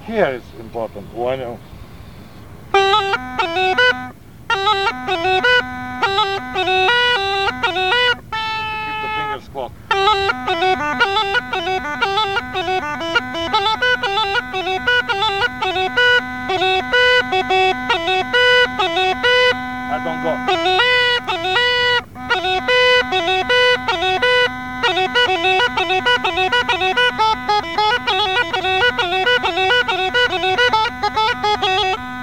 Here is important. When you keep the fingers closed. I don't go.